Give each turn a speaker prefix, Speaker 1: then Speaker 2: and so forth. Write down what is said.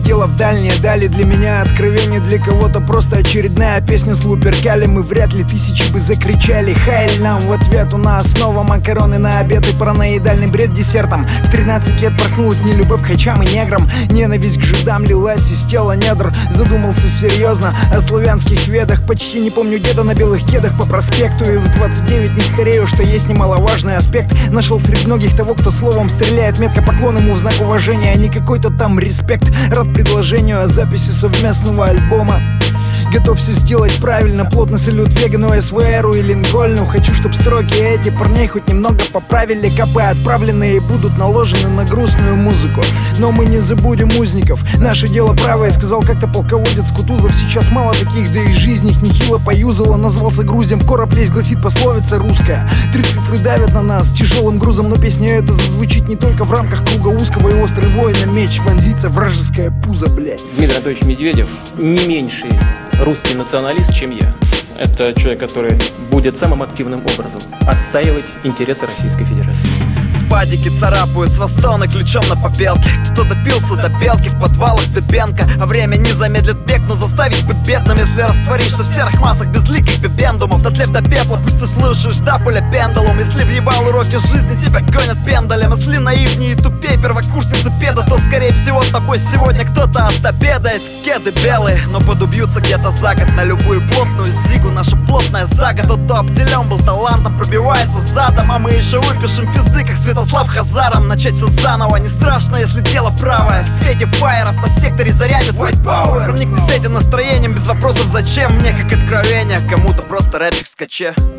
Speaker 1: улетела в дальние дали. Для меня откровение, для кого-то просто очередная песня с луперкалем. И вряд ли тысячи бы закричали «Хайль!» Нам в ответ у нас снова макароны на обед и параноидальный бред десертом. В 13 лет проснулась нелюбовь к хачам и неграм. Ненависть к жидам лилась из тела недр. Задумался серьезно о славянских ведах. Почти не помню деда на белых кедах по проспекту. И в 29 не старею, что есть немаловажный аспект. Нашел среди многих того, кто словом стреляет. Метко поклон ему в знак уважения, а не какой-то там респект. Рад предложению о записи совместного альбома. Готов все сделать правильно, плотно салют вегану, СВРу и Линкольну. Хочу, чтоб строки эти парней хоть немного поправили. Копы отправленные будут наложены на грустную музыку. Но мы не забудем узников, наше дело правое, сказал как-то полководец Кутузов. Сейчас мало таких, да и жизнь их нехило поюзала. Назвался грузем, короб лезть, гласит пословица русская. 3 цифры давят на нас тяжелым грузом, но песня эта зазвучит не только в рамках круга узкого. И острый воина меч вонзится вражеское пузо, блядь.
Speaker 2: Дмитрий Анатольевич Медведев не меньший русский националист, чем я. Это человек, который будет самым активным образом отстаивать интересы Российской Федерации.
Speaker 3: В падике царапают с востона ключом на попелке. Кто допился до белки в подвалах Дебенко. А время не замедлит бег, но заставить быть бедным, если растворишься в серых массах безликих бибендумов. Дотлев до пепла, пусть ты слышишь тапуля пендулум. Если въебал уроки жизни, тебя гонят пендалем. Если наивнее и тупее первокурсницы педа, то скорее всего тобой сегодня кто-то отобедает. Кеды белые, но подубьются где-то за год. На любую плотную зигу наша плотная зага. Тот, кто обделен был талантом, пробивается задом. А мы еще выпишем пизды, как Святослав Хазаром. Начать все заново не страшно, если дело правое. В свете фаеров на секторе зарядит white power. Проникнись этим настроением без вопросов зачем. Мне как откровение, кому-то просто рэпчик в скаче.